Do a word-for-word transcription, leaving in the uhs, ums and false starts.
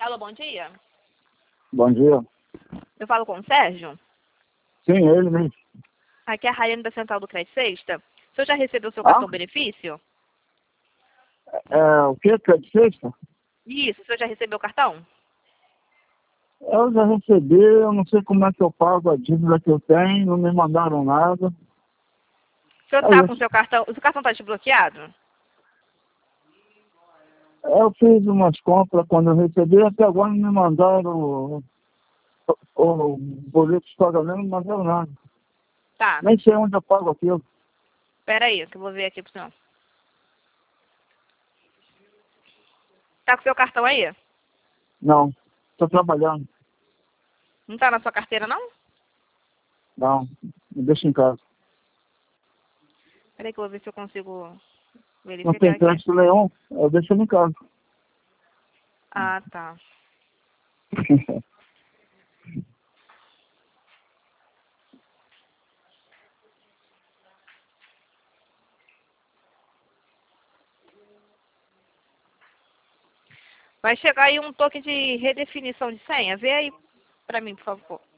Alô, bom dia. Bom dia. Eu falo com o Sérgio? Sim, ele mesmo. Aqui é a Raiane da Central do Crédito Sexta. O senhor já recebeu seu Ah? cartão benefício? É, o que? Crédito sexta? Isso, o senhor já recebeu o cartão? Eu já recebi, eu não sei como é que eu pago a dívida que eu tenho, não me mandaram nada. O senhor É está com o isso. seu cartão... O seu cartão está desbloqueado? Eu fiz umas compras quando eu recebi, até agora não me mandaram o, o, o boleto de pagamento, não me mandaram nada. Tá. Nem sei onde eu pago aquilo. Espera aí, que eu vou ver aqui pro senhor. Tá com o seu cartão aí? Não, estou trabalhando. Não tá na sua carteira, não? Não, me deixa em casa. Espera aí que eu vou ver se eu consigo Não verificar tem aqui. crédito nenhum, eu deixo ele em casa. Ah, tá. Vai chegar aí um token de redefinição de senha. Vê aí pra mim, por favor.